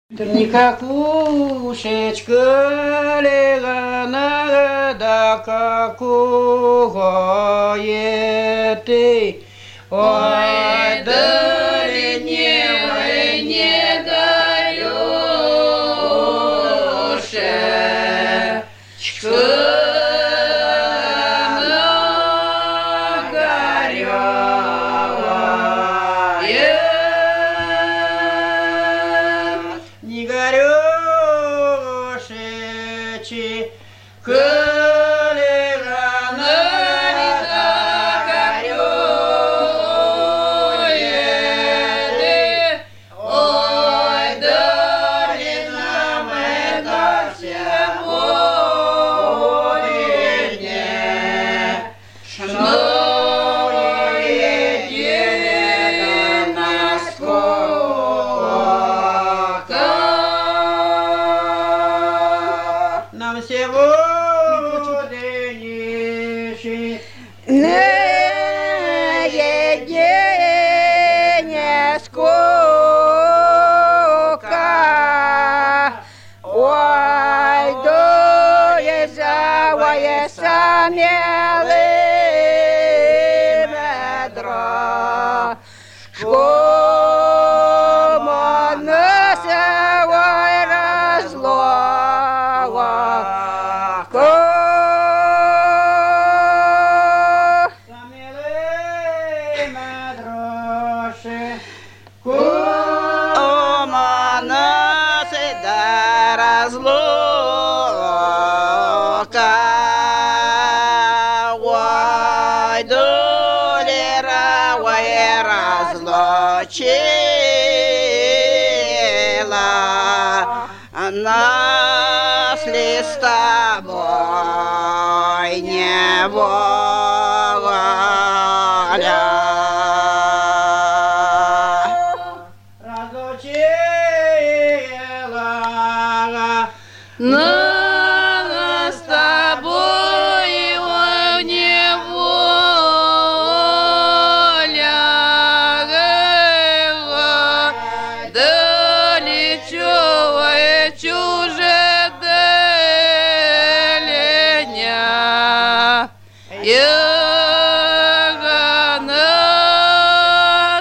Никакушечка легана да какого ты, ой, да ли не нам сегодняшний наедине скука, ой, дури завое самелы медро, шкумоносовой разлога. Нас ли с тобой не воля? разлучила Нас с тобой неволя, далече чуже деленя. Ягана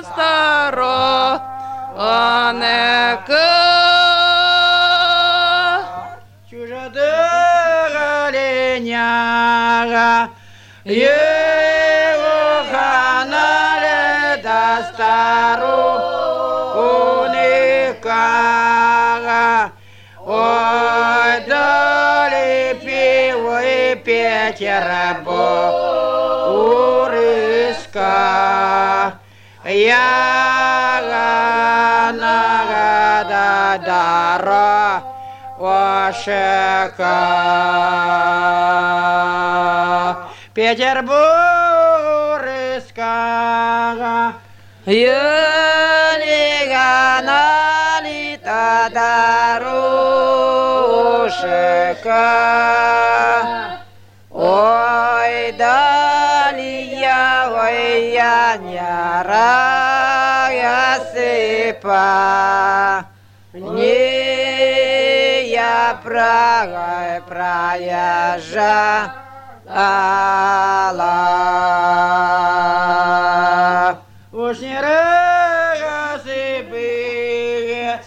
сторонека. чужодыгаленяга, его ханале да стару уникага. Ой, дали пиво и пятеро урыска. Ягана да дара вашека. Петербургска. Юлигана лита дарушека. Ой, далия, ой, я не рая сыпа. Не я проезжала. Уж не рассыпы,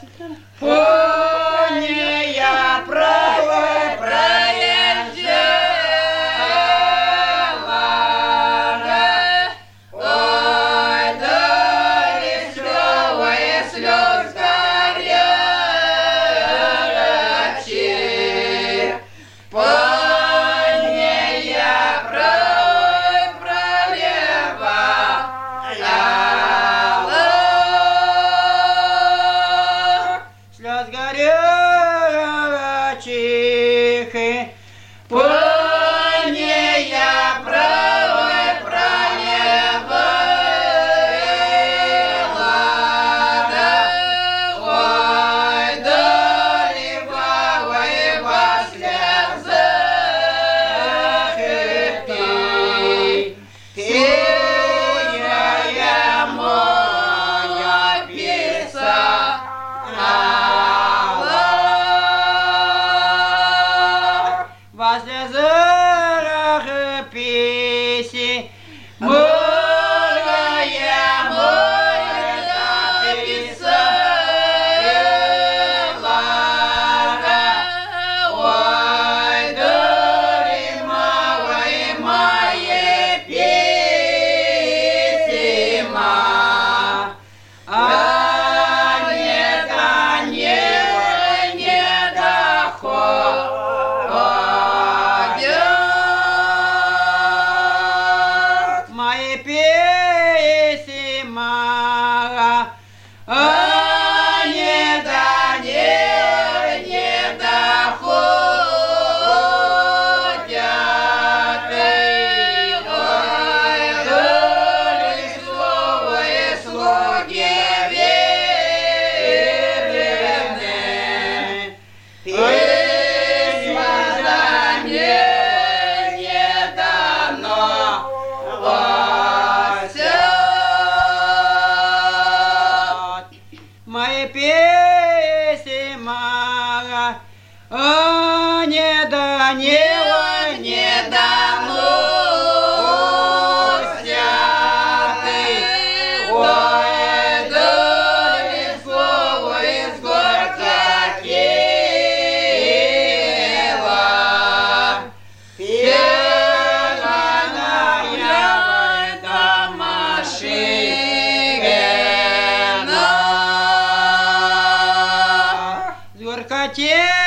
не я проезжала. Ой, да лесовая слезка горячая, по ней я проливала. Слез горячая не Данила, не Дануся, ты, ой, доли слово из горка Киева, пьяная домашина. Горка